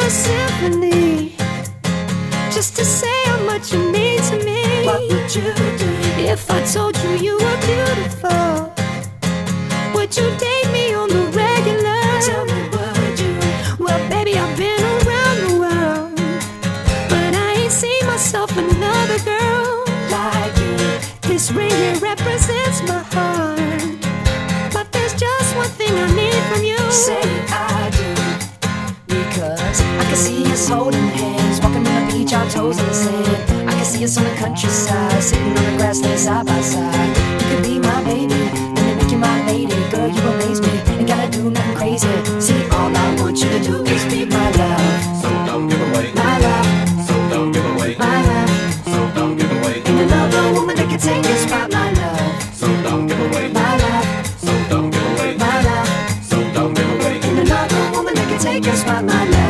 a symphony just to say how much you mean to me. What would you do if I told you you were beautiful? Would you date me on the regular? Tell me, would you? Well, baby, I've been around the world, but I ain't seen myself another girl like you? This ring here represents my heart, but there's just one thing I need from you. Say I do, because I can see us holding hands, walking on the beach, our toes in the sand. I can see us on the countryside, sitting on the grassland side by side. You could be my baby, let me make you my lady. Girl, you amaze me, ain't gotta do nothing crazy. See, all I want you to do is be my love. So don't give away my love. So don't give away my love. So don't give away Ain't another woman that can take your spot, my love. So don't give away my love. So don't give away my love. So don't give away Ain't another woman that can take your spot, my love.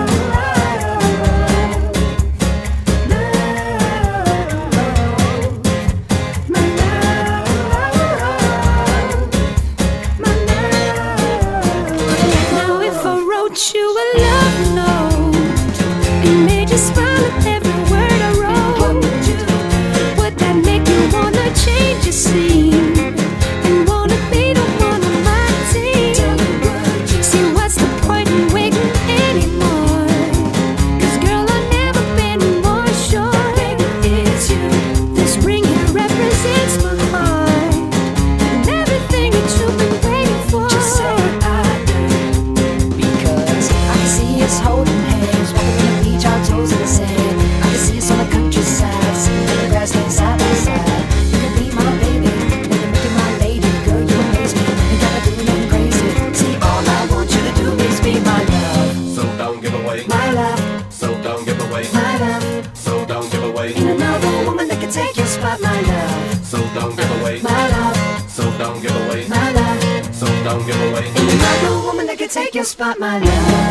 You a love note and made you smile at every word I wrote. Would that make you wanna change your scene and wanna be the one on my team? See, what's the point in waiting anymore? 'Cause girl, I've never been more sure it's you. This ring here represents my heart and everything that you've been waiting for. Just say I do, because I can see us holding hands, walking on the beach, our toes in the sand. I can see us on the countryside, sitting in the grassland side by side. You can be my baby, let me make you my lady. Girl, you amaze me, ain't gotta do nothing crazy. See, all I want you to do is be my love. So don't give away My love, So don't give away my love. So don't give away Ain't another woman that can take your spot, my love. So don't give away My love, So don't give away my love. So don't give away Ain't another woman that can take your spot, my love.